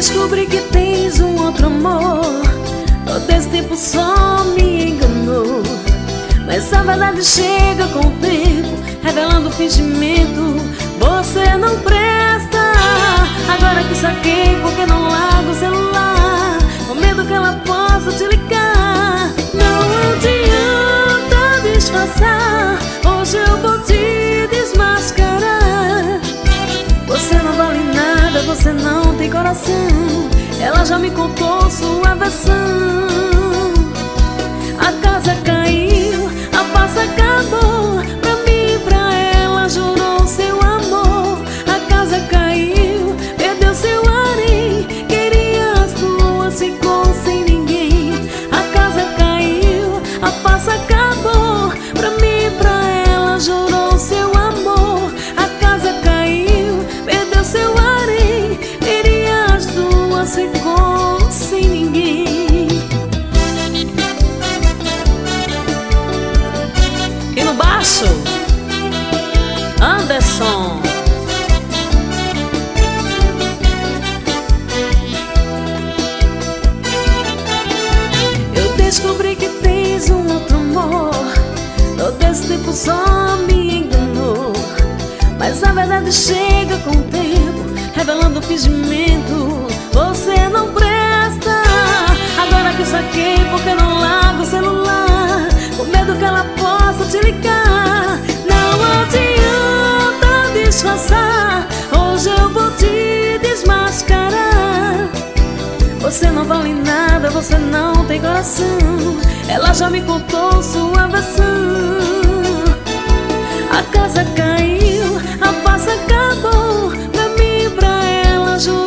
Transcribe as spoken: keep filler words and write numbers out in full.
descobri que tens um outro amor. Todo esse tempo só me enganou, mas a verdade chega com o tempo, revelando o fingimento. Você não presta. Agora que saquei, porque não largo o celular, com medo que ela possa te ligar. Não adianta disfarçar, hoje eu vou te desmascarar. Você não vale nada, você não tem coração. Ela já me contou sua versão. A casa caiu, a paz acabou. Pra mim e pra ela jurou seu amor. A casa caiu, perdeu seu harém. Queria as duas, ficou sem ninguém. A casa caiu, a paz acabou. Pra mim e pra ela jurou seu amor. A casa caiu, perdeu seu harém. Queria as duas, ficou sem ninguém. E no baixo, Anderson. Eu descobri que tens um outro amor. Todo esse tempo só me enganou, mas a verdade chega com o tempo, revelando o fingimento. Você não presta. Agora que eu saquei, porque não largo o celular, com medo que ela possa te ligar. Não adianta disfarçar, hoje eu vou te desmascarar. Você não vale nada, você não tem coração. Ela já me contou sua versão. A casa caiu, a paz acabou. Pra mim e pra ela jurou